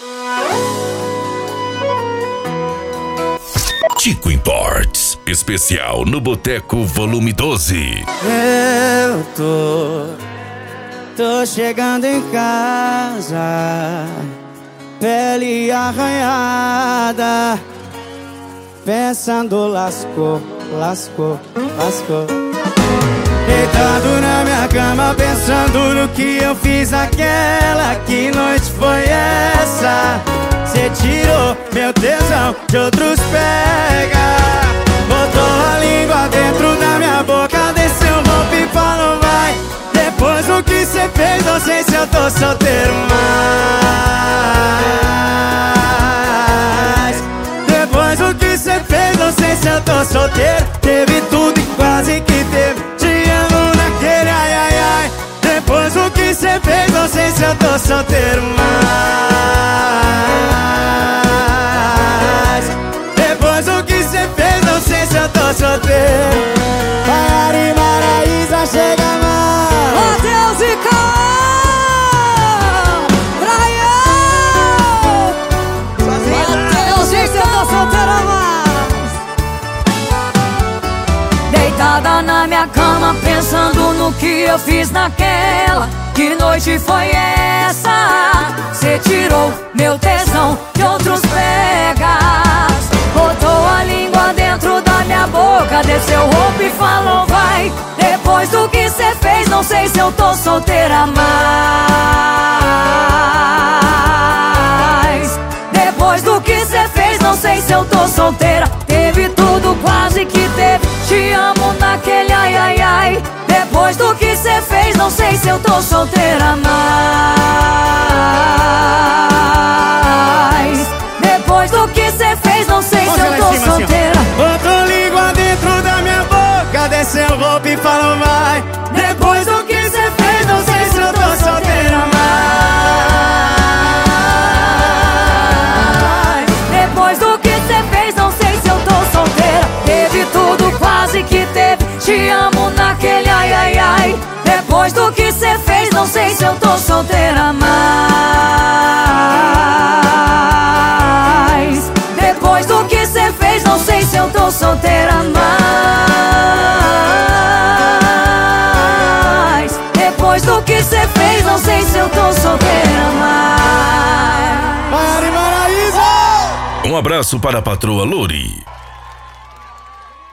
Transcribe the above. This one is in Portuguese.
Tico Imports, especial no Boteco Volume 12. Eu tô chegando em casa, pele arranhada, pensando lascou. Deitado na minha cama, pensando no que eu fiz aquela. Que noite foi essa? Cê tirou meu tesão, de outros pega. Botou a língua dentro da minha boca, desceu o roupa e falou vai. Depois do que cê fez, não sei se eu tô solteiro mais. Depois do que cê fez, não sei se eu tô solteiro. Teve tudo e quase que teve, te amo naquele ai ai ai. Depois do que cê fez, não sei se eu tô solteiro mais. Depois do que cê fez, não sei se eu tô solteiro. Mari Maraísa, chega mais. Matheus e Cauã, Brian. Matheus e Cauã, tô solteira mais. Deitada na minha cama, pensando no que eu fiz naquela. Que noite foi essa? Cê tirou meu tesão, de outros pegas. Botou a língua dentro da minha boca, desceu o roupa e falou vai. Depois do que cê fez, não sei se eu tô solteira mais. Depois do que cê fez, não sei se eu tô solteira. Teve tudo, quase que teve, te amo naquele ai ai ai. Depois do que cê fez, não sei se eu tô solteira mais. Depois do que cê fez, não sei se eu tô solteira. Botou língua dentro da minha boca, desceu o roupa e falou vai. Depois do que cê fez, não sei se eu tô solteira mais. Depois do que cê fez, não sei se eu tô solteira. Teve tudo, quase que teve, te amo naquele ai ai ai. Depois do que cê fez, não sei se eu tô solteira mais. Depois do que cê fez, não sei se eu tô solteira mais. Depois do que cê fez, não sei se eu tô solteira mais. Mari Maraísa! Um abraço para a patroa Lori.